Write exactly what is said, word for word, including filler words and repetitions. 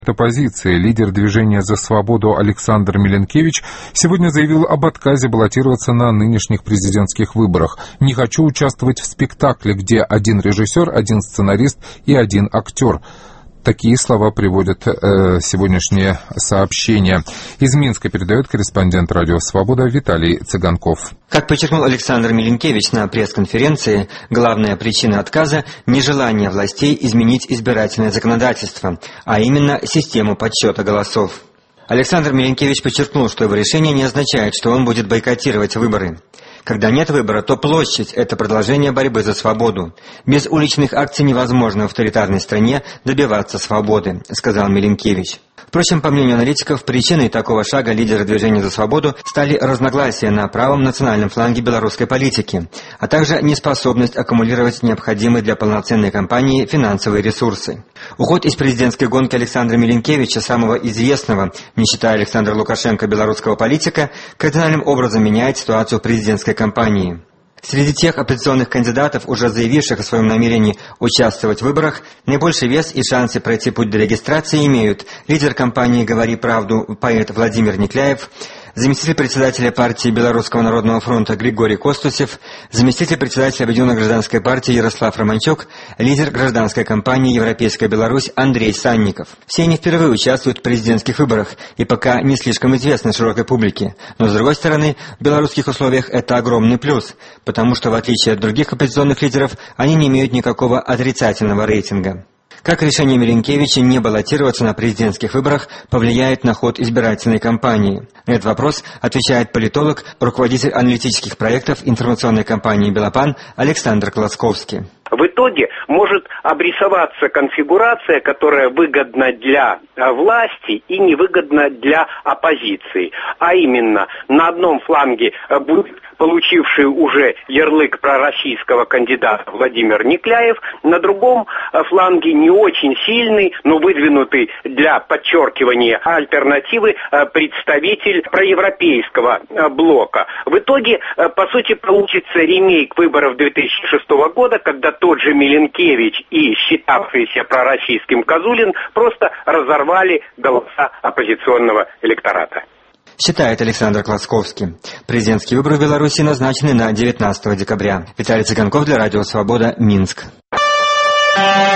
Оппозиции лидер движения «За свободу» Александр Миленкевич сегодня заявил об отказе баллотироваться на нынешних президентских выборах. «Не хочу участвовать в спектакле, где один режиссер, один сценарист и один актер». Такие слова приводят э, сегодняшнее сообщение. Из Минска передает корреспондент «Радио Свобода» Виталий Цыганков. Как подчеркнул Александр Миленкевич на пресс-конференции, главная причина отказа – нежелание властей изменить избирательное законодательство, а именно систему подсчета голосов. Александр Миленкевич подчеркнул, что его решение не означает, что он будет бойкотировать выборы. Когда нет выбора, то площадь – это продолжение борьбы за свободу. Без уличных акций невозможно в авторитарной стране добиваться свободы, сказал Миленкевич. Впрочем, по мнению аналитиков, причиной такого шага лидера движения «За свободу» стали разногласия на правом национальном фланге белорусской политики, а также неспособность аккумулировать необходимые для полноценной кампании финансовые ресурсы. Уход из президентской гонки Александра Миленкевича, самого известного, не считая Александра Лукашенко, белорусского политика, кардинальным образом меняет ситуацию в президентской кампании. Среди тех оппозиционных кандидатов, уже заявивших о своем намерении участвовать в выборах, наибольший вес и шансы пройти путь до регистрации имеют лидер кампании «Говори правду» поэт Владимир Никляев, заместитель председателя партии Белорусского народного фронта Григорий Костусев, заместитель председателя Объединенной гражданской партии Ярослав Романчук, лидер гражданской кампании «Европейская Беларусь» Андрей Санников. Все они впервые участвуют в президентских выборах и пока не слишком известны широкой публике. Но, с другой стороны, в белорусских условиях это огромный плюс, потому что, в отличие от других оппозиционных лидеров, они не имеют никакого отрицательного рейтинга. Как решение Миленкевича не баллотироваться на президентских выборах повлияет на ход избирательной кампании? На этот вопрос отвечает политолог, руководитель аналитических проектов информационной кампании «Белопан» Александр Клацковский. В итоге может обрисоваться конфигурация, которая выгодна для власти и невыгодна для оппозиции. А именно, на одном фланге будет получивший уже ярлык пророссийского кандидата Владимир Никляев, на другом фланге не очень сильный, но выдвинутый для подчеркивания альтернативы представитель проевропейского блока. В итоге, по сути, получится ремейк выборов две тысячи шестого года, когда тот же Миленкевич и считавшийся пророссийским Козулин просто разорвали голоса оппозиционного электората. Считает Александр Клацковский. Президентские выборы в Беларуси назначены на девятнадцатого декабря. Виталий Цыганков для Радио Свобода, Минск.